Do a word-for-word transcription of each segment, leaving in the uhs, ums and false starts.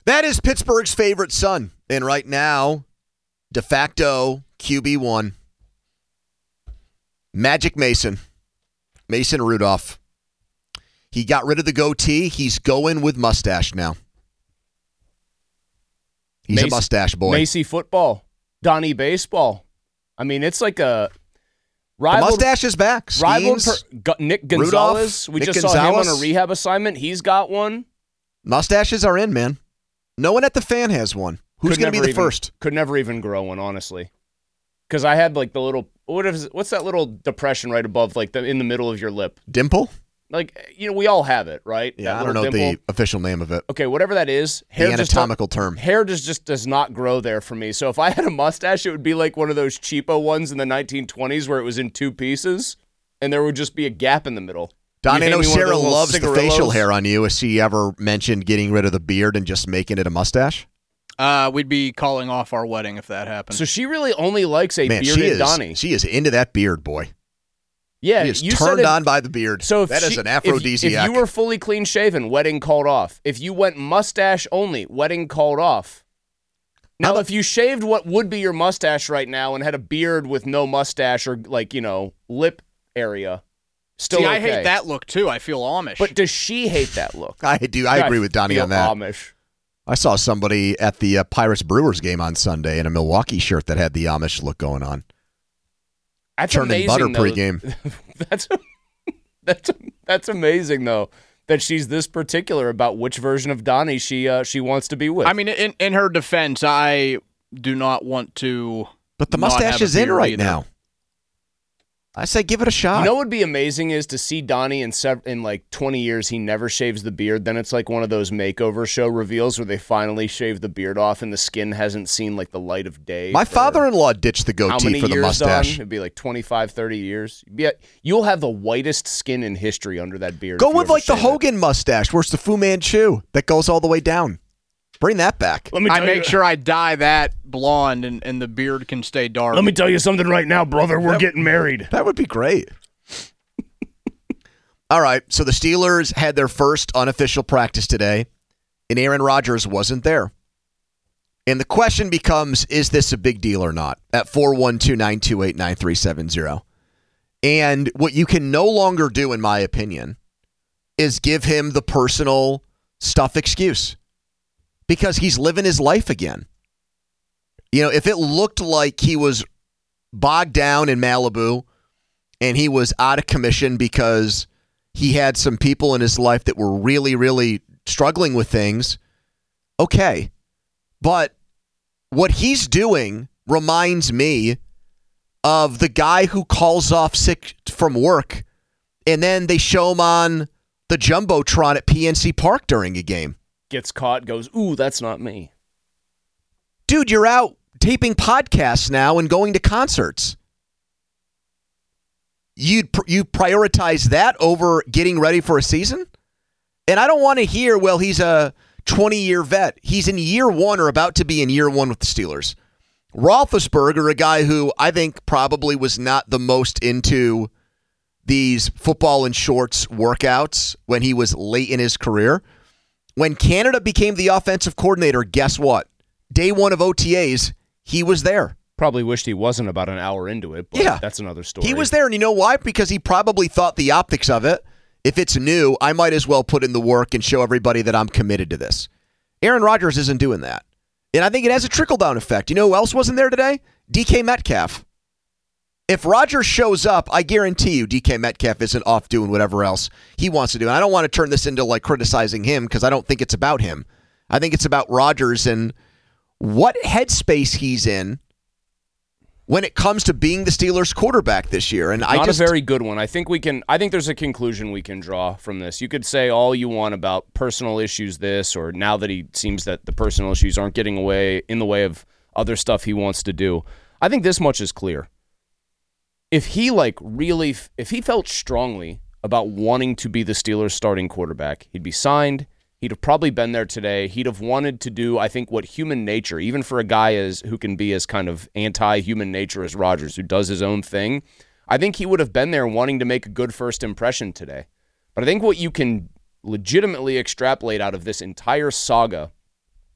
That is Pittsburgh's favorite son. And right now, de facto Q B one, Magic Mason, Mason Rudolph. He got rid of the goatee. He's going with mustache now. He's Mace, a mustache boy. Macy football, Donnie baseball. I mean, it's like a rival. The mustache is back. Rival per, Nick Gonzalez. Rudolph, we Nick just Gonzalez. saw him on a rehab assignment. He's got one. Mustaches are in, man. No one at the Fan has one. Who's going to be the even, first? Could never even grow one, honestly. Because I had like the little what is what's that little depression right above, like the in the middle of your lip? Dimple. Like, you know, we all have it, right? Yeah, that I don't know dimple. the official name of it. Okay, whatever that is. Hair the anatomical term. Hair just, just does not grow there for me. So if I had a mustache, it would be like one of those cheapo ones in the nineteen twenties where it was in two pieces, and there would just be a gap in the middle. Donnie, I know Sarah loves the facial hair on you. Has she ever mentioned getting rid of the beard and just making it a mustache? Uh, we'd be calling off our wedding if that happened. So she really only likes a Man, bearded she is, Donnie. She is into that beard, boy. Yeah, he is you turned said on by the beard. So if that she, is an aphrodisiac. If, if you were fully clean shaven, wedding called off. If you went mustache only, wedding called off. Now, How if you shaved what would be your mustache right now and had a beard with no mustache or, like, you know, lip area, still See, okay. I hate that look too. I feel Amish. But does she hate that look? I do. I agree with Donnie on that. Amish. I saw somebody at the uh, Pirates Brewers game on Sunday in a Milwaukee shirt that had the Amish look going on. That's Churning amazing, butter though. pregame. that's that's that's amazing though that she's this particular about which version of Donnie she uh, she wants to be with. I mean, in in her defense, I do not want to. But the mustache is in right either. now. I say give it a shot. You know what would be amazing is to see Donnie in sev- in like twenty years, he never shaves the beard. Then it's like one of those makeover show reveals where they finally shave the beard off and the skin hasn't seen like the light of day. My father-in-law ditched the goatee for the mustache. Done? It'd be like twenty-five, thirty years. Be, you'll have the whitest skin in history under that beard. Go with like the Hogan it. mustache where it's the Fu Manchu that goes all the way down. Bring that back. Let me I make you. sure I dye that blonde and, and the beard can stay dark. Let me tell you something right now, brother. We're that, getting married. That would be great. All right, so the Steelers had their first unofficial practice today, and Aaron Rodgers wasn't there. And the question becomes, is this a big deal or not? At four one two, nine two eight, nine three seven zero. And what you can no longer do, in my opinion, is give him the personal stuff excuse. Because he's living his life again. You know, if it looked like he was bogged down in Malibu and he was out of commission because he had some people in his life that were really, really struggling with things, okay. But what he's doing reminds me of the guy who calls off sick from work and then they show him on the Jumbotron at P N C Park during a game. Gets caught, goes, ooh, that's not me. Dude, you're out taping podcasts now and going to concerts. You'd, you prioritize that over getting ready for a season? And I don't want to hear, well, he's a twenty-year vet. He's in year one or about to be in year one with the Steelers. Roethlisberger, a guy who I think probably was not the most into these football in shorts workouts when he was late in his career. When Canada became the offensive coordinator, guess what? Day one of O T As, he was there. Probably wished he wasn't about an hour into it, but yeah, that's another story. He was there, and you know why? Because he probably thought the optics of it, if it's new, I might as well put in the work and show everybody that I'm committed to this. Aaron Rodgers isn't doing that. And I think it has a trickle-down effect. You know who else wasn't there today? D K Metcalf. If Rodgers shows up, I guarantee you D K Metcalf isn't off doing whatever else he wants to do. And I don't want to turn this into like criticizing him because I don't think it's about him. I think it's about Rodgers and what headspace he's in when it comes to being the Steelers quarterback this year. And I Not just, a very good one. I think we can I think there's a conclusion we can draw from this. You could say all you want about personal issues this, or now that he seems that the personal issues aren't getting away in the way of other stuff he wants to do. I think this much is clear. If he like really, if he felt strongly about wanting to be the Steelers starting quarterback, he'd be signed. He'd have probably been there today. He'd have wanted to do, I think, what human nature, even for a guy as who can be as kind of anti-human nature as Rodgers, who does his own thing, I think he would have been there wanting to make a good first impression today. But I think what you can legitimately extrapolate out of this entire saga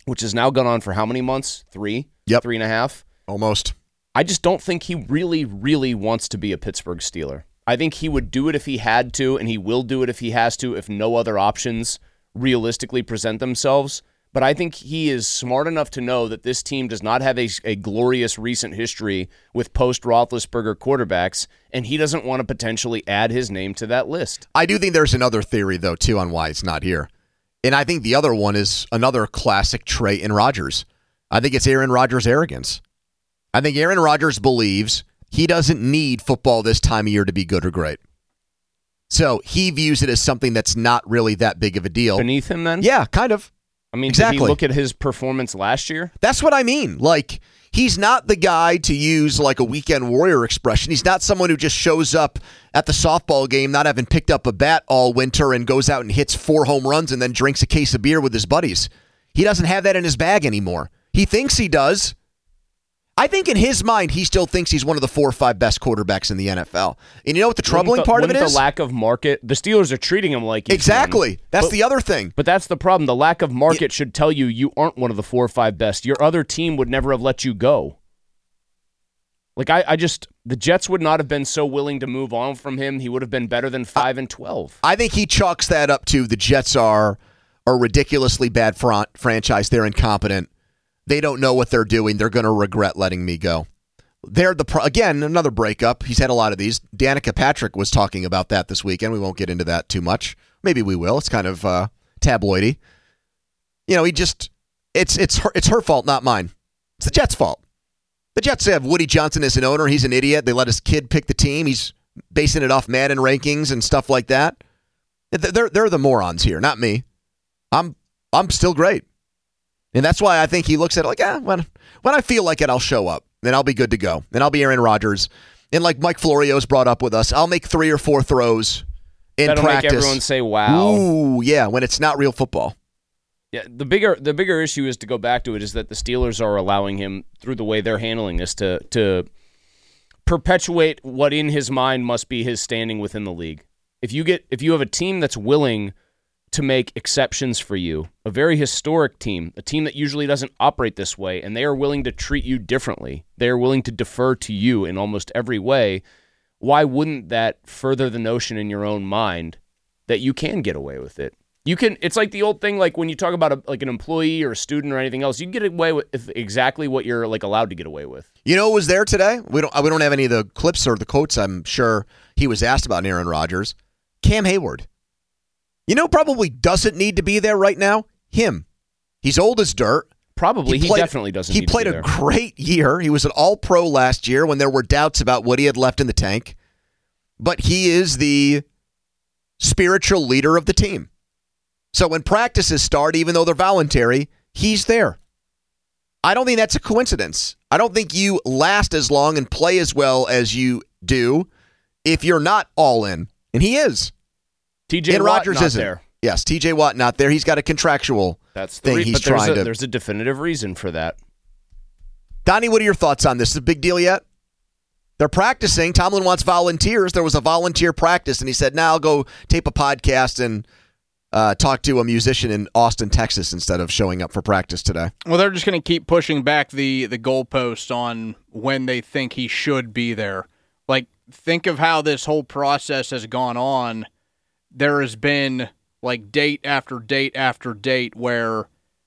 which has now gone on for how many months? Three? Yep. Three and a half? Almost. I just don't think he really, really wants to be a Pittsburgh Steeler. I think he would do it if he had to, and he will do it if he has to, if no other options realistically present themselves. But I think he is smart enough to know that this team does not have a, a glorious recent history with post-Roethlisberger quarterbacks, and he doesn't want to potentially add his name to that list. I do think there's another theory, though, too, on why it's not here. And I think the other one is another classic trait in Rodgers. I think it's Aaron Rodgers' arrogance. I think Aaron Rodgers believes he doesn't need football this time of year to be good or great. So he views it as something that's not really that big of a deal. Beneath him, then? Yeah, kind of. I mean, exactly. Did he look at his performance last year? That's what I mean. Like, he's not the guy to use like a weekend warrior expression. He's not someone who just shows up at the softball game not having picked up a bat all winter and goes out and hits four home runs and then drinks a case of beer with his buddies. He doesn't have that in his bag anymore. He thinks he does. I think in his mind, he still thinks he's one of the four or five best quarterbacks in the N F L. And you know what the troubling the, part of it is? The lack of market. The Steelers are treating him like he's exactly. one. That's but, the other thing. But that's the problem. The lack of market yeah. should tell you you aren't one of the four or five best. Your other team would never have let you go. Like I, I just the Jets would not have been so willing to move on from him. He would have been better than five I, and twelve. I think he chalks that up to the Jets are a ridiculously bad front franchise. They're incompetent. They don't know what they're doing. They're going to regret letting me go. They're the pro- again another breakup. He's had a lot of these. Danica Patrick was talking about that this weekend. We won't get into that too much. Maybe we will. It's kind of uh, tabloidy. You know, he just it's it's her, it's her fault, not mine. It's the Jets' fault. The Jets have Woody Johnson as an owner. He's an idiot. They let his kid pick the team. He's basing it off Madden rankings and stuff like that. They're they're the morons here, not me. I'm I'm still great, and that's why I think he looks at it like, ah, when when I feel like it, I'll show up. Then I'll be good to go. Then I'll be Aaron Rodgers. And like Mike Florio's brought up with us, I'll make three or four throws in That'll practice. That'll make everyone say, wow. Ooh, yeah, when it's not real football. Yeah, the bigger the bigger issue is to go back to it is that the Steelers are allowing him, through the way they're handling this, to to perpetuate what in his mind must be his standing within the league. If you get if you have a team that's willing to make exceptions for you, a very historic team, a team that usually doesn't operate this way, and they are willing to treat you differently. They are willing to defer to you in almost every way. Why wouldn't that further the notion in your own mind that you can get away with it? You can. It's like the old thing, like when you talk about a, like an employee or a student or anything else, you can get away with exactly what you're like allowed to get away with. You know who was there today? We don't. We don't have any of the clips or the quotes. I'm sure he was asked about Aaron Rodgers. Cam Hayward. You know, probably doesn't need to be there right now. Him. He's old as dirt. Probably. He, played, he definitely doesn't he need to be there. He played a great year. He was an all-pro last year when there were doubts about what he had left in the tank. But he is the spiritual leader of the team. So when practices start, even though they're voluntary, he's there. I don't think that's a coincidence. I don't think you last as long and play as well as you do if you're not all in. And he is. T J Watt Rodgers not isn't. there. Yes, T J Watt not there. He's got a contractual That's the thing re- he's but there's trying a, to. There's a definitive reason for that. Donnie, what are your thoughts on this? Is it a big deal yet? They're practicing. Tomlin wants volunteers. There was a volunteer practice, and he said, "Now I'll go tape a podcast and uh, talk to a musician in Austin, Texas, instead of showing up for practice today." Well, they're just going to keep pushing back the the goalpost on when they think he should be there. Like, think of how this whole process has gone on. There has been like date after date after date where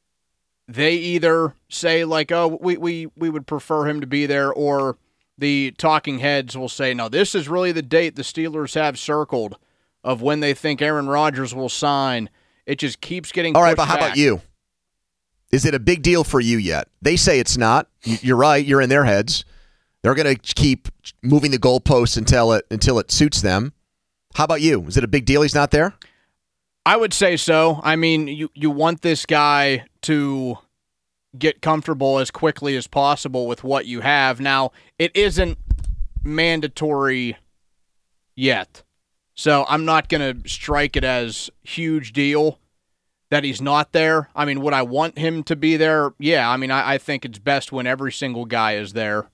they either say like, oh, we, we, we would prefer him to be there, or the talking heads will say, no, this is really the date the Steelers have circled of when they think Aaron Rodgers will sign. It just keeps getting All pushed right, but how back. about you? Is it a big deal for you yet? They say it's not. You're right. You're in their heads. They're going to keep moving the goalposts until it until it suits them. How about you? Is it a big deal he's not there? I would say so. I mean, you, you want this guy to get comfortable as quickly as possible with what you have. Now, it isn't mandatory yet. So I'm not going to strike it as huge deal that he's not there. I mean, would I want him to be there? Yeah, I mean, I, I think it's best when every single guy is there.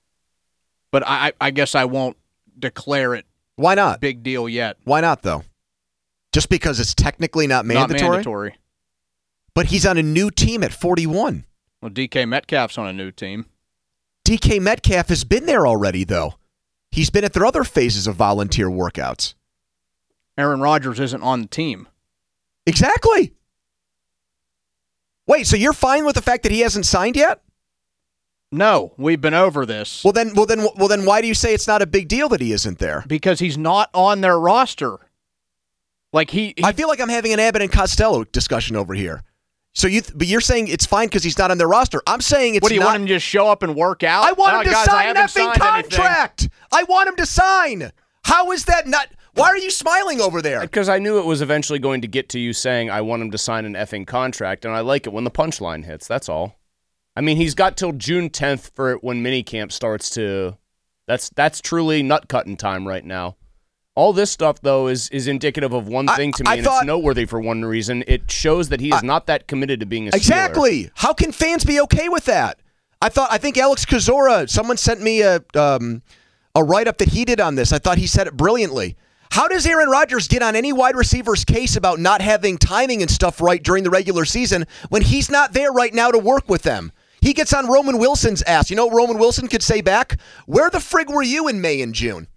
But I, I guess I won't declare it Why not? big deal yet. Why not, though? Just because it's technically not mandatory? Not mandatory. But he's on a new team at forty-one. Well, D K Metcalf's on a new team. D K Metcalf has been there already, though. He's been at their other phases of volunteer workouts. Aaron Rodgers isn't on the team. Exactly. Wait, so you're fine with the fact that he hasn't signed yet? No, we've been over this. Well, then, well, then, well, then, why do you say it's not a big deal that he isn't there? Because he's not on their roster. Like he, he I feel like I'm having an Abbott and Costello discussion over here. So you, th- but you're saying it's fine because he's not on their roster. I'm saying it's. What do you not, want him to just show up and work out? I want oh, him to guys, sign an effing signed contract. anything. I want him to sign. How is that not? Why are you smiling over there? Because I knew it was eventually going to get to you saying I want him to sign an effing contract, and I like it when the punchline hits. That's all. I mean, he's got till June tenth for when minicamp starts to. That's that's truly nut cutting time right now. All this stuff, though, is is indicative of one thing to me, I, I and thought, it's noteworthy for one reason. It shows that he is I, not that committed to being a Steeler. Exactly. How can fans be okay with that? I thought. I think Alex Kozora. Someone sent me a um, a write up that he did on this. I thought he said it brilliantly. How does Aaron Rodgers get on any wide receiver's case about not having timing and stuff right during the regular season when he's not there right now to work with them? He gets on Roman Wilson's ass. You know what Roman Wilson could say back? Where the frig were you in May and June?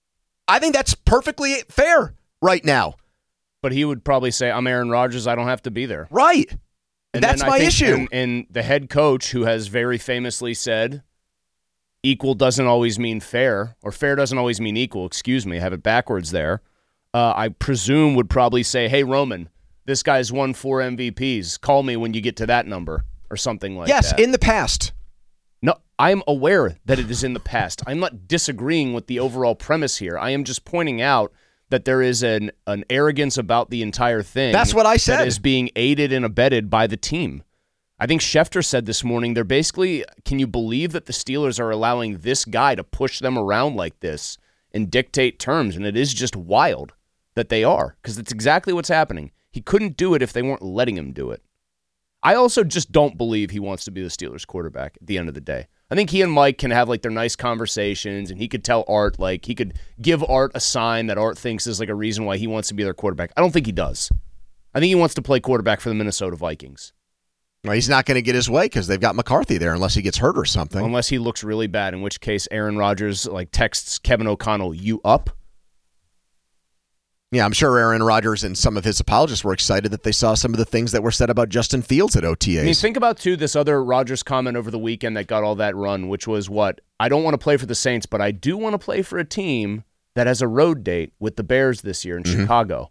I think that's perfectly fair right now. But he would probably say, I'm Aaron Rodgers, I don't have to be there. Right. And that's my think, issue. And, and the head coach, who has very famously said, equal doesn't always mean fair, or fair doesn't always mean equal, excuse me, I have it backwards there, uh, I presume would probably say, hey, Roman, this guy's won four M V Ps. Call me when you get to that number, or something like yes, that. Yes, in the past. No, I'm aware that it is in the past. I'm not disagreeing with the overall premise here. I am just pointing out that there is an, an arrogance about the entire thing. That's what I said. That is being aided and abetted by the team. I think Schefter said this morning, they're basically, can you believe that the Steelers are allowing this guy to push them around like this and dictate terms? And it is just wild that they are, because that's exactly what's happening. He couldn't do it if they weren't letting him do it. I also just don't believe he wants to be the Steelers quarterback at the end of the day. I think he and Mike can have like their nice conversations, and he could tell Art, like he could give Art a sign that Art thinks is like a reason why he wants to be their quarterback. I don't think he does. I think he wants to play quarterback for the Minnesota Vikings. Well, he's not going to get his way because they've got McCarthy there unless he gets hurt or something. Unless he looks really bad, in which case Aaron Rodgers like texts Kevin O'Connell, you up? Yeah, I'm sure Aaron Rodgers and some of his apologists were excited that they saw some of the things that were said about Justin Fields at O T As. I mean, think about, too, this other Rodgers comment over the weekend that got all that run, which was what? I don't want to play for the Saints, but I do want to play for a team that has a road date with the Bears this year in mm-hmm. Chicago.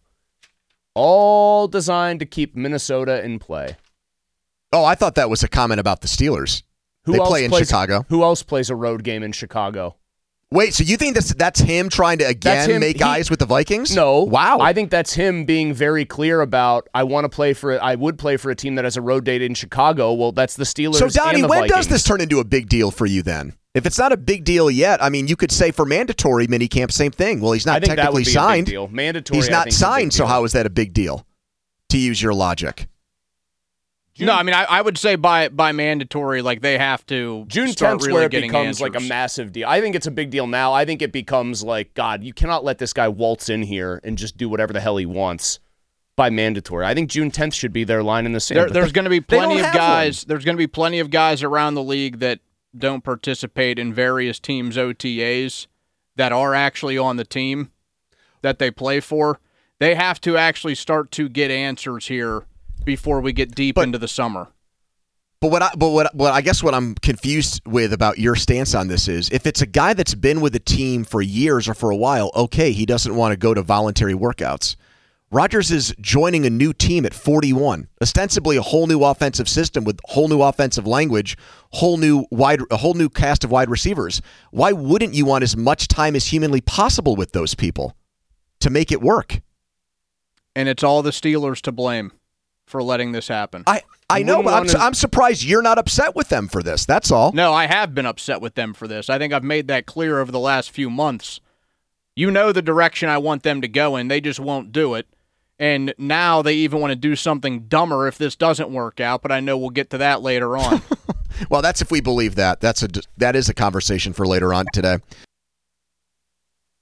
All designed to keep Minnesota in play. Oh, I thought that was a comment about the Steelers. Who they else play in plays, Chicago. Who else plays a road game in Chicago? Wait, so you think that's that's him trying to again him, make he, eyes with the Vikings? No. Wow. I think that's him being very clear about I want to play for I would play for a team that has a road date in Chicago. Well, that's the Steelers. So Donnie, and the when Vikings. does this turn into a big deal for you then? If it's not a big deal yet, I mean, you could say for mandatory minicamp, same thing. Well, he's not I think technically that would be signed. A big deal. Mandatory. He's not signed, so deal. how is that a big deal? To use your logic. June, no, I mean I, I would say by by mandatory, like they have to June start tenth really where it getting becomes answers. like a massive deal. I think it's a big deal now. I think it becomes like, God, you cannot let this guy waltz in here and just do whatever the hell he wants by mandatory. I think June tenth should be their line in the sand. There, there's going to be plenty of guys. One. There's going to be plenty of guys around the league that don't participate in various teams' O T As that are actually on the team that they play for. They have to actually start to get answers here before we get deep but, into the summer. But what I but what what I guess what I'm confused with about your stance on this is if it's a guy that's been with the team for years or for a while, okay, he doesn't want to go to voluntary workouts. Rodgers is joining a new team at forty-one, ostensibly a whole new offensive system with whole new offensive language, whole new wide a whole new cast of wide receivers. Why wouldn't you want as much time as humanly possible with those people to make it work? And it's all the Steelers to blame for letting this happen. I, I know, but I'm, to... I'm surprised you're not upset with them for this. That's all. No, I have been upset with them for this. I think I've made that clear over the last few months. You know the direction I want them to go in. They just won't do it. And now they even want to do something dumber if this doesn't work out, but I know we'll get to that later on. Well, that's if we believe that. That's a, that is a conversation for later on today.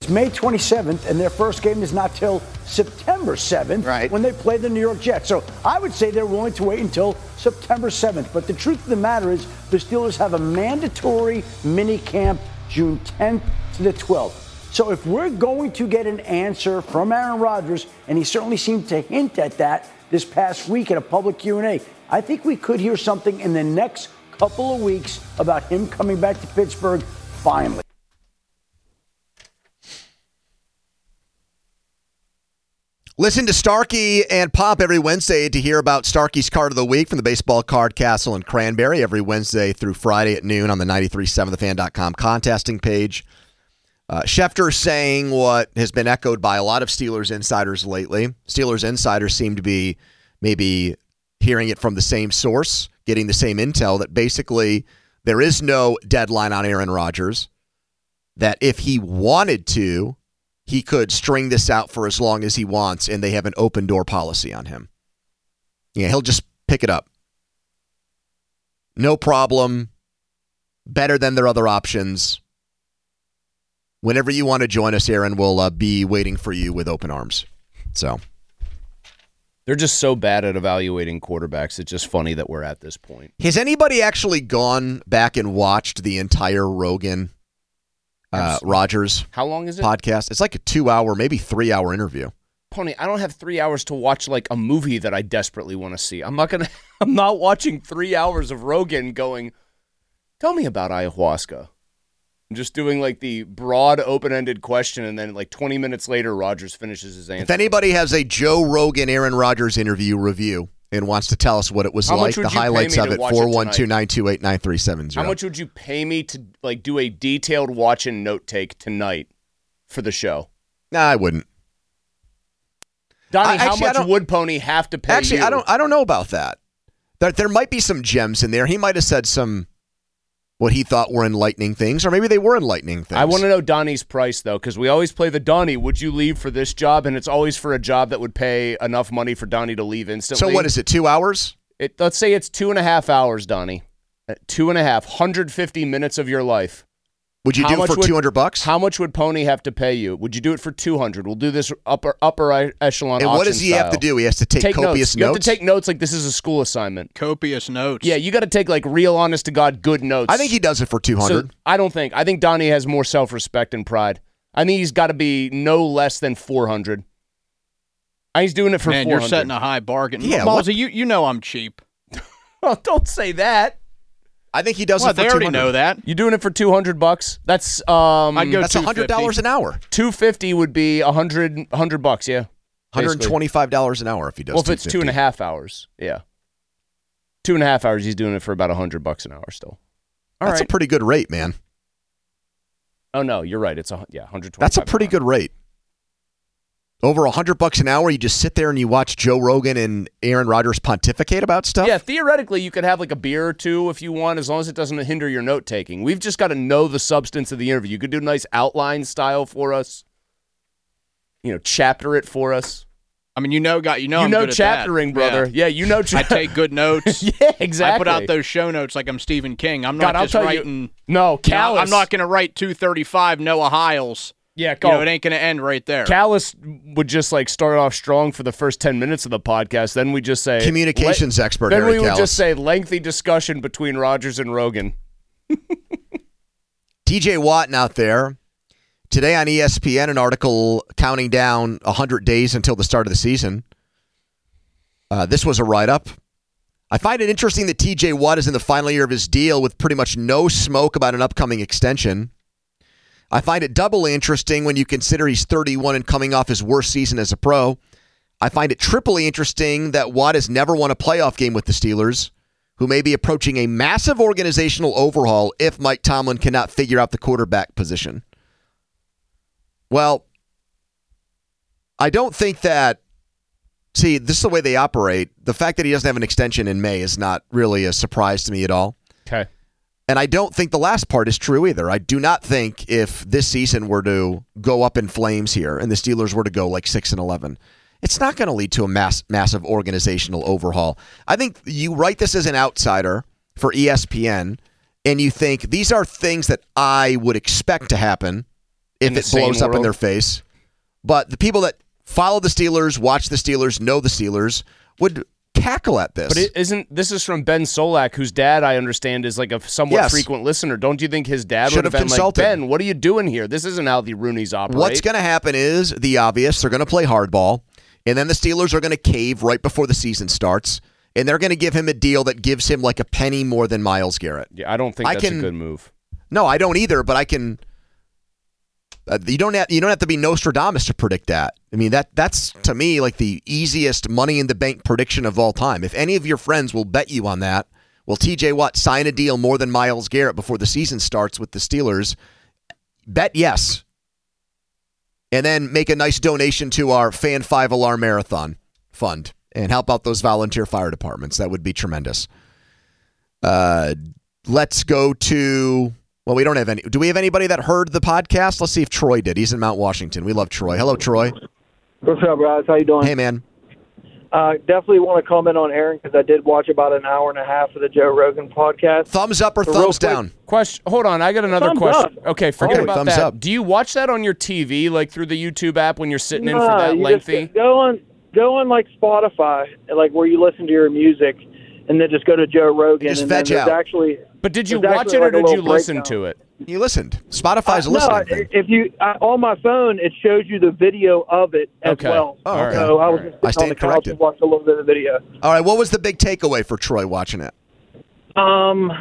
It's May twenty-seventh, and their first game is not till September seventh, right, when they play the New York Jets. So I would say they're willing to wait until September seventh. But the truth of the matter is the Steelers have a mandatory mini camp June tenth to the twelfth. So if we're going to get an answer from Aaron Rodgers, and he certainly seemed to hint at that this past week at a public Q and A, I think we could hear something in the next couple of weeks about him coming back to Pittsburgh finally. Listen to Starkey and Pop every Wednesday to hear about Starkey's Card of the Week from the Baseball Card Castle in Cranberry every Wednesday through Friday at noon on the ninety-three point seven the fan dot com contesting page. Uh, Schefter saying what has been echoed by a lot of Steelers insiders lately. Steelers insiders seem to be maybe hearing it from the same source, getting the same intel, that basically there is no deadline on Aaron Rodgers, that if he wanted to, he could string this out for as long as he wants, and they have an open door policy on him. Yeah, he'll just pick it up. No problem. Better than their other options. Whenever you want to join us, Aaron, we'll uh, be waiting for you with open arms. So they're just so bad at evaluating quarterbacks. It's just funny that we're at this point. Has anybody actually gone back and watched the entire Rogan Uh, Rodgers How long is it? podcast? It's like a two-hour, maybe three-hour interview. Pony, I don't have three hours to watch like a movie that I desperately want to see. I'm not gonna. I'm not watching three hours of Rogan going, tell me about ayahuasca. I'm just doing like the broad, open-ended question, and then like twenty minutes later, Rodgers finishes his answer. If anybody has a Joe Rogan, Aaron Rodgers interview review and wants to tell us what it was How like, much the would you pay highlights me of to it, watch it four one two, tonight? nine two eight, nine three seven zero. How much would you pay me to like do a detailed watch and note take tonight for the show? Nah, I wouldn't. Donnie, I- how actually, I much don't- would Pony have to pay Actually, you? I don't I don't know about that. There, there might be some gems in there. He might have said some what he thought were enlightening things, or maybe they were enlightening things. I want to know Donnie's price, though, because we always play the Donnie, would you leave for this job? And it's always for a job that would pay enough money for Donnie to leave instantly. So what is it, two hours? It, let's say it's two and a half hours, Donnie. Uh, Two and a half, one hundred fifty minutes of your life. Would you How do it much for would- two hundred bucks? How much would Pony have to pay you? Would you do it for two hundred? We'll do this upper upper echelon And what does auction he have to style. do? He has to take, Take copious notes. You have notes? to take notes like this is a school assignment. Copious notes. Yeah, you got to take like real, honest to God, good notes. I think he does it for two hundred. So, I don't think. I think Donnie has more self-respect and pride. I think he's got to be no less than four hundred. I think he's doing it for Man, four you're hundred. setting a high bargain. Yeah, Malsey, what- you, you know I'm cheap. Oh, don't say that. I think he does Well, it for they already two hundred. know that. You doing it for two hundred bucks? That's um I'd go That's one hundred dollars an hour. two fifty would be one hundred, one hundred bucks, yeah. one hundred twenty-five dollars an hour if he does. Well, if it's two two and a fifty. half hours, yeah. Two and a half hours, he's doing it for about one hundred bucks an hour still. All That's right. a pretty good rate, man. Oh, no, you're right. It's a, yeah, one hundred twenty. That's a pretty good rate. Over one hundred bucks an hour, you just sit there and you watch Joe Rogan and Aaron Rodgers pontificate about stuff? Yeah, theoretically, you could have like a beer or two if you want, as long as it doesn't hinder your note taking. We've just got to know the substance of the interview. You could do a nice outline style for us. You know, chapter it for us. I mean, you know, got you know, you I'm know, good at that. chaptering, brother. Yeah. Yeah, you know, cha- I take good notes. yeah, exactly. I put out those show notes like I'm Stephen King. I'm God, not I'll just tell you- writing. No, you know, Callus. I'm not going to write two thirty-five Noah Hiles. Yeah, You go. know, it ain't going to end right there. Callus would just like start off strong for the first ten minutes of the podcast. Then we just say Communications le- expert, Then Harry we would Callus. just say lengthy discussion between Rodgers and Rogan. T J Watt out there. Today on E S P N, an article counting down one hundred days until the start of the season. Uh, this was a write-up. I find it interesting that T J Watt is in the final year of his deal with pretty much no smoke about an upcoming extension. I find it doubly interesting when you consider he's thirty-one and coming off his worst season as a pro. I find it triply interesting that Watt has never won a playoff game with the Steelers, who may be approaching a massive organizational overhaul if Mike Tomlin cannot figure out the quarterback position. Well, I don't think that, see, this is the way they operate. The fact that he doesn't have an extension in May is not really a surprise to me at all. Okay. And I don't think the last part is true either. I do not think if this season were to go up in flames here and the Steelers were to go like six and eleven, it's not going to lead to a mass, massive organizational overhaul. I think you write this as an outsider for E S P N, and you think these are things that I would expect to happen if In the it blows sane up in world. their face. But the people that follow the Steelers, watch the Steelers, know the Steelers, would cackle at this. But it isn't this is from Ben Solak, whose dad, I understand, is like a somewhat Yes. frequent listener. Don't you think his dad Should would have have been consulted. like, Ben, what are you doing here? This isn't how the Roonies operate. What's going to happen is the obvious. They're going to play hardball, and then the Steelers are going to cave right before the season starts, and they're going to give him a deal that gives him like a penny more than Myles Garrett. Yeah, I don't think I that's can- a good move. No, I don't either, but I can uh, you don't have you don't have to be Nostradamus to predict that. I mean, that that's to me like the easiest money in the bank prediction of all time. If any of your friends will bet you on that, will T J Watt sign a deal more than Myles Garrett before the season starts with the Steelers? Bet yes. And then make a nice donation to our Fan five Alarm Marathon Fund and help out those volunteer fire departments. That would be tremendous. Uh, let's go to, well, we don't have any. Do we have anybody that heard the podcast? Let's see if Troy did. He's in Mount Washington. We love Troy. Hello, Troy. What's up, guys? How you doing? Hey, man. Uh, definitely want to comment on Aaron because I did watch about an hour and a half of the Joe Rogan podcast. Thumbs up or So real thumbs quick- down? Question. Hold on, I got another Thumbs question. up. Okay, forget Okay, about thumbs that. up. Do you watch that on your T V, like through the YouTube app when you're sitting in for Nah, that you lengthy? Just go on, go on like Spotify, like where you listen to your music, and then just go to Joe Rogan. Just and veg then there's out. actually. But did you there's watch actually, it or like, a did you little listen breakdown. to it? You listened. Spotify's a Uh, listening no, thing. if you I, on my phone, it shows you the video of it as Okay. well. Oh, okay. So I was All right. just I sitting on the stand couch corrected. and watched a little bit of the video. All right, what was the big takeaway for Troy watching it? Um,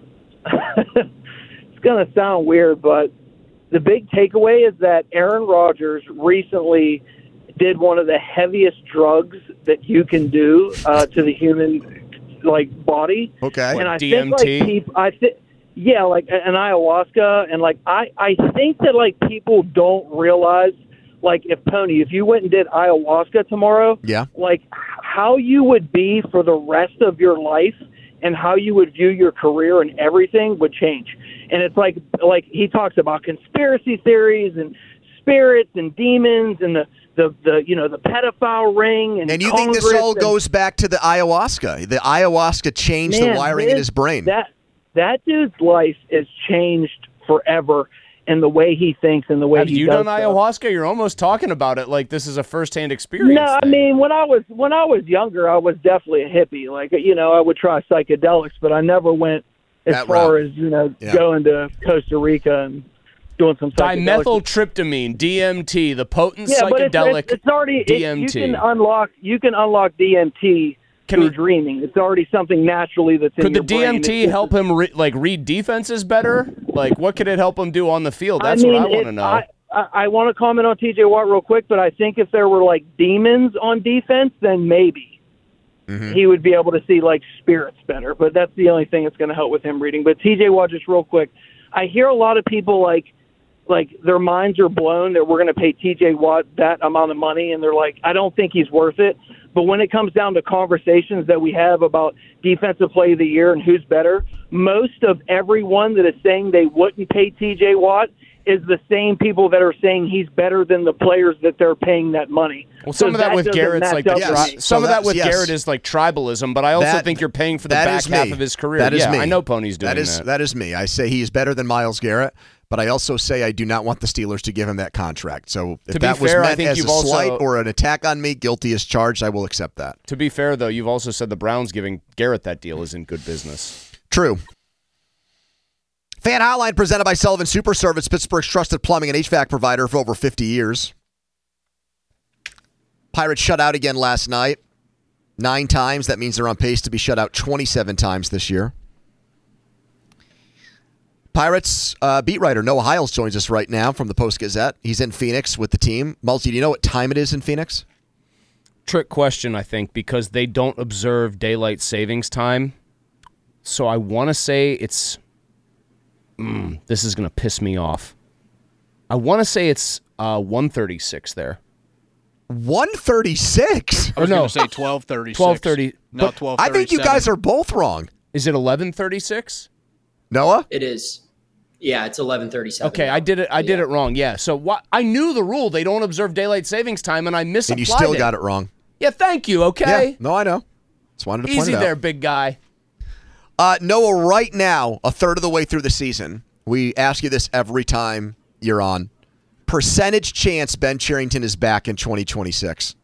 it's gonna sound weird, but the big takeaway is that Aaron Rodgers recently did one of the heaviest drugs that you can do uh, to the human like body. Okay. And I D M T? think like people, I think yeah, like an ayahuasca, and like I I think that like people don't realize like if Tony, if you went and did ayahuasca tomorrow, Yeah. like h- how you would be for the rest of your life and how you would view your career and everything would change. And it's like like he talks about conspiracy theories and spirits and demons and the the, the you know the pedophile ring and And you think this Congress all and- goes back to the ayahuasca? The ayahuasca changed Man, the wiring in his- his brain. That that dude's life is changed forever in the way he thinks and the way Have he you does done stuff. ayahuasca? You're almost talking about it like this is a first-hand experience. No, I thing. mean when I was when I was younger, I was definitely a hippie. Like you know, I would try psychedelics, but I never went as That far route. as you know Yeah. going to Costa Rica and doing some psychedelics. Dimethyltryptamine, D M T, the potent Yeah, but it's, psychedelic it's, it's already it- D M T. you can unlock you can unlock D M T Can through we- dreaming. It's already something naturally that's in Could the your brain. D M T It's just- help him re- like read defenses better? Like, what could it help him do on the field? That's I mean, what I want to if know. I, I, I want to comment on T J Watt real quick, but I think if there were like demons on defense, then maybe Mm-hmm. he would be able to see like spirits better. But that's the only thing that's going to help with him reading. But T J Watt, just real quick, I hear a lot of people like like their minds are blown that we're going to pay T J Watt that amount of money, and they're like, I don't think he's worth it. But when it comes down to conversations that we have about defensive play of the year and who's better, most of everyone that is saying they wouldn't pay T J Watt is the same people that are saying he's better than the players that they're paying that money. well, some So of that, with doesn't Garrett's match like the up Yes. tri- with me. some So of that that's- with yes. Garrett is like tribalism, but I also That- think you're paying for the that back is half me. of his career. That is yeah, me. I know Pony's doing that is that. that is me. I say he is better than Myles Garrett, but I also say I do not want the Steelers to give him that contract. So if To be that was fair, I meant think as you've a also- slight or an attack on me, guilty as charged, I will accept that. To be fair, though, you've also said the Browns giving Garrett that deal isn't good business. True. Fan Hotline presented by Sullivan Super Service, Pittsburgh's trusted plumbing and H V A C provider for over fifty years. Pirates shut out again last night. Nine times. That means they're on pace to be shut out twenty-seven times this year. Pirates uh, beat writer Noah Hiles joins us right now from the Post-Gazette. He's in Phoenix with the team. Multi, do you know what time it is in Phoenix? Trick question, I think, because they don't observe daylight savings time. So I want to say it's. Mm, this is going to piss me off. I want to say it's uh, one thirty-six there. one thirty-six. I was no. going to say twelve thirty. twelve thirty. No, But twelve I thirty. think you guys are both wrong. Is it eleven thirty-six? Noah? It is. Yeah, it's eleven thirty-seven. Okay, I did it. I did it wrong. Yeah. So what? I knew the rule. They don't observe daylight savings time, and I misapplied And you still it. got it wrong. Yeah. Thank you. Okay. Yeah, no, I know. Just wanted to point Easy it out. there, big guy. Uh, Noah, right now, a third of the way through the season, we ask you this every time you're on. percentage chance Ben Cherington is back in twenty twenty-six?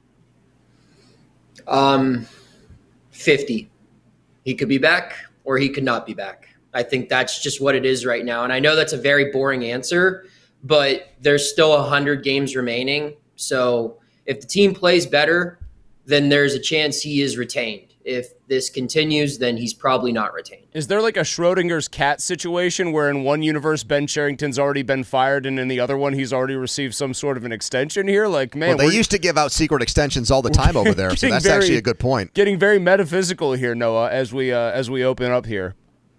Um, fifty. He could be back or he could not be back. I think that's just what it is right now. And I know that's a very boring answer, but there's still one hundred games remaining. So if the team plays better, then there's a chance he is retained. If this continues, then he's probably not retained. Is there like a Schrodinger's cat situation where in one universe Ben Cherington's already been fired and in the other one he's already received some sort of an extension here? Like, man, well, they used to give out secret extensions all the time over there, so that's very, actually a good point. Getting very metaphysical here, Noah, as we uh, as we open up here.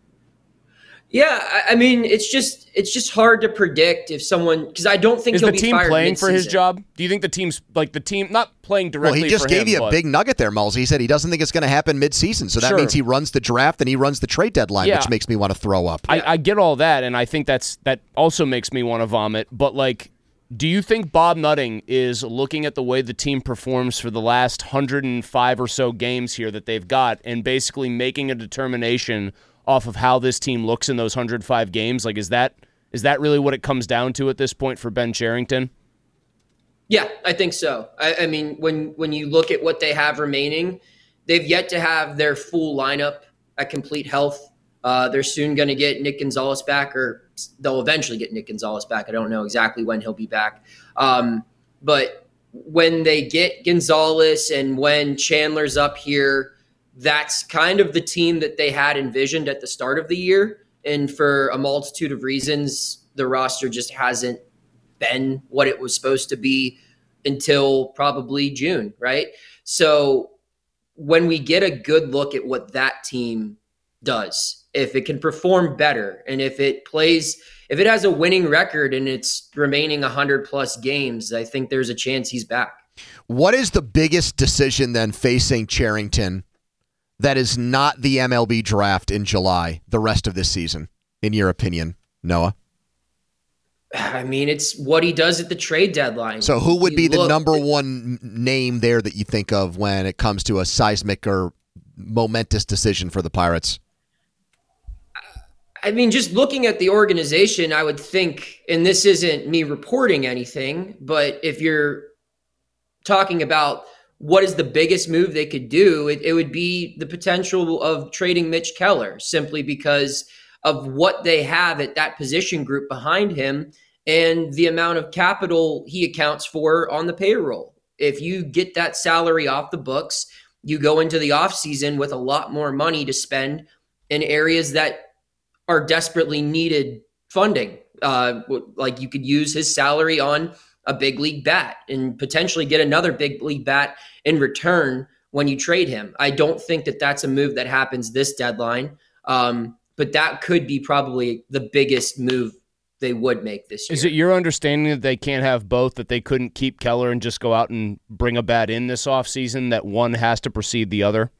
Yeah, I mean, it's just it's just hard to predict if someone, because I don't think is he'll the be team fired playing mid-season. for his job? Do you think the team's like the team not playing directly? Well, he just for gave him, you a but... big nugget there, Mulls. He said he doesn't think it's going to happen mid-season, so that Sure. means he runs the draft and he runs the trade deadline, Yeah. which makes me want to throw up. I, I get all that, and I think that's that also makes me want to vomit. But like, do you think Bob Nutting is looking at the way the team performs for the last one hundred five or so games here that they've got, and basically making a determination off of how this team looks in those one hundred five games? Like, is that is that really what it comes down to at this point for Ben Cherington? Yeah, I think so. I, I mean, when when you look at what they have remaining, they've yet to have their full lineup at complete health. Uh, they're soon going to get Nick Gonzalez back, or they'll eventually get Nick Gonzalez back. I don't know exactly when he'll be back. Um, but when they get Gonzalez and when Chandler's up here, that's kind of the team that they had envisioned at the start of the year. And for a multitude of reasons, the roster just hasn't been what it was supposed to be until probably June, right? So when we get a good look at what that team does, if it can perform better and if it plays, if it has a winning record and it's remaining one hundred plus games, I think there's a chance he's back. What is the biggest decision then facing Cherington that is not the M L B draft in July, the rest of this season, in your opinion, Noah? I mean, it's what he does at the trade deadline. So who would You be the look- number one name there that you think of when it comes to a seismic or momentous decision for the Pirates? I mean, just looking at the organization, I would think, and this isn't me reporting anything, but if you're talking about what is the biggest move they could do, it, it would be the potential of trading Mitch Keller, simply because of what they have at that position group behind him and the amount of capital he accounts for on the payroll. If you get that salary off the books, you go into the offseason with a lot more money to spend in areas that are desperately needed funding. Uh, like you could use his salary on a big league bat and potentially get another big league bat in return when you trade him. I don't think that that's a move that happens this deadline, um, but that could be probably the biggest move they would make this year. Is it your understanding that they can't have both, that they couldn't keep Keller and just go out and bring a bat in this offseason, that one has to precede the other?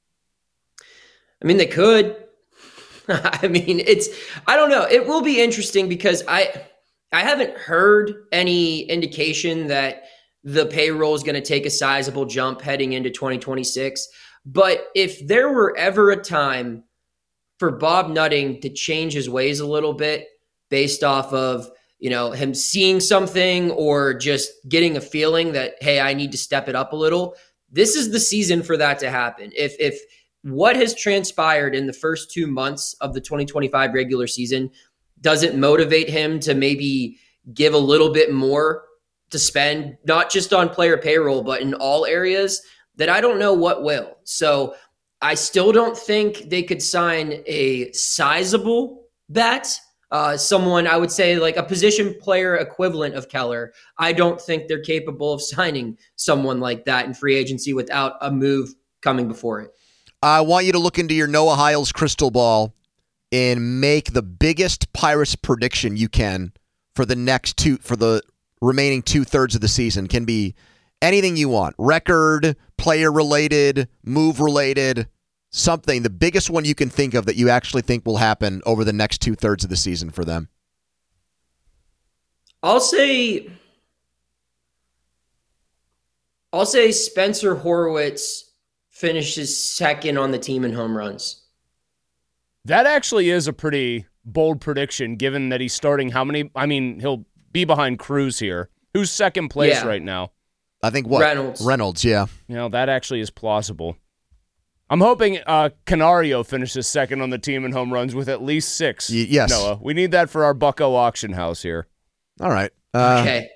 I mean, they could. I mean, it's, I don't know. It will be interesting because I, I haven't heard any indication that the payroll is going to take a sizable jump heading into twenty twenty-six. But if there were ever a time for Bob Nutting to change his ways a little bit based off of, you know, him seeing something or just getting a feeling that, hey, I need to step it up a little, this is the season for that to happen. If, if, what has transpired in the first two months of the twenty twenty-five regular season doesn't motivate him to maybe give a little bit more to spend, not just on player payroll, but in all areas, that I don't know what will. So I still don't think they could sign a sizable bat. Uh, someone, I would say like a position player equivalent of Keller. I don't think they're capable of signing someone like that in free agency without a move coming before it. I want you to look into your Noah Hiles crystal ball and make the biggest Pirates prediction you can for the next two, for the remaining two thirds of the season. Can be anything you want. Record, player related, move related, something. The biggest one you can think of that you actually think will happen over the next two thirds of the season for them. I'll say, I'll say Spencer Horwitz finishes second on the team in home runs. That actually is a pretty bold prediction, given that he's starting how many? I mean, he'll be behind Cruz here. Who's second place Yeah. right now? I think what? Reynolds. Reynolds, yeah. You know, that actually is plausible. I'm hoping uh, Canario finishes second on the team in home runs with at least six. Y- yes. Noah, we need that for our Bucko auction house here. All right. Uh, Okay.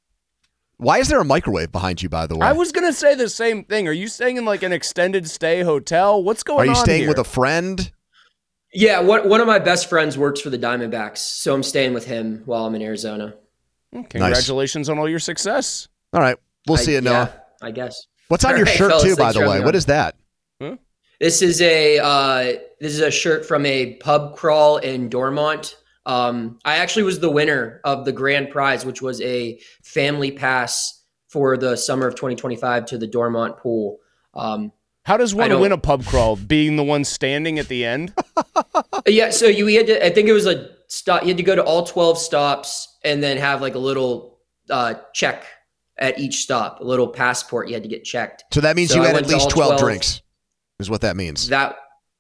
Why is there a microwave behind you, by the way? I was going to say the same thing. Are you staying in like an extended stay hotel? What's going Are on you staying here? with a friend? Yeah, what, one of my best friends works for the Diamondbacks, so I'm staying with him while I'm in Arizona. Congratulations on all your success. All right. We'll I- see you, Noah. Yeah, I guess. What's on All your right, shirt, fellas, too, by thanks the for way? having me What on. is that? This is a uh, this is a shirt from a pub crawl in Dormont. Um, I actually was the winner of the grand prize, which was a family pass for the summer of twenty twenty-five to the Dormont pool. Um, How does I one don't- win a pub crawl? Being the one standing at the end? yeah, so you had to. I think it was a stop. You had to go to all twelve stops and then have like a little uh, check at each stop, a little passport you had to get checked. So that means So you I had went at to least all twelve, twelve. drinks, is what that means. That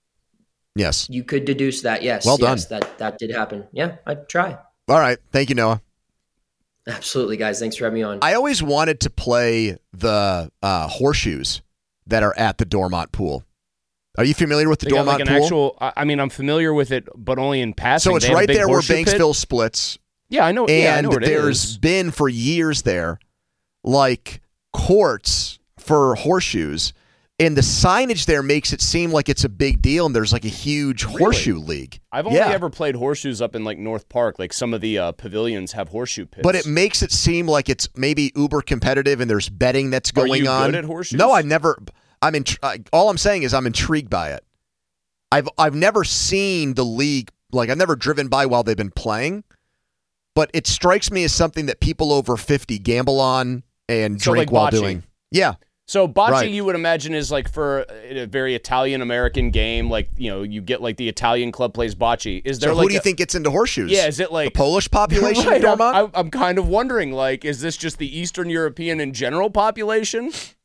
Yes. you could deduce that. Yes. Well yes, done. That that did happen. Yeah, I'd try. All right. Thank you, Noah. Absolutely, guys. Thanks for having me on. I always wanted to play the uh, horseshoes that are at the Dormont pool. Are you familiar with the They got Dormont like an pool? actual. I I mean, I'm familiar with it, but only in passing. so it's They have a right big there where horseshoe pit? Banksville splits. Yeah, I know. And yeah, I know where it there's is. been for years there, like courts for horseshoes, and the signage there makes it seem like it's a big deal. And there's like a huge horseshoe league. I've only yeah. ever played horseshoes up in like North Park. Like some of the uh, pavilions have horseshoe pits. But it makes it seem like it's maybe uber competitive, and there's betting that's Are going you on. good at horseshoes? No, I've never. I'm in. All I'm saying is I'm intrigued by it. I've I've never seen the league, like I've never driven by while they've been playing, but it strikes me as something that people over fifty gamble on and So drink like while bocce. doing. Yeah. So bocce, Right. you would imagine, is like for a very Italian American game. Like, you know, you get like the Italian club plays bocce. Is there So like who do you a- think gets into horseshoes? Yeah, is it like the Polish population Right, of Dormont? I'm, I'm, I'm kind of wondering, like, is this just the Eastern European and general population?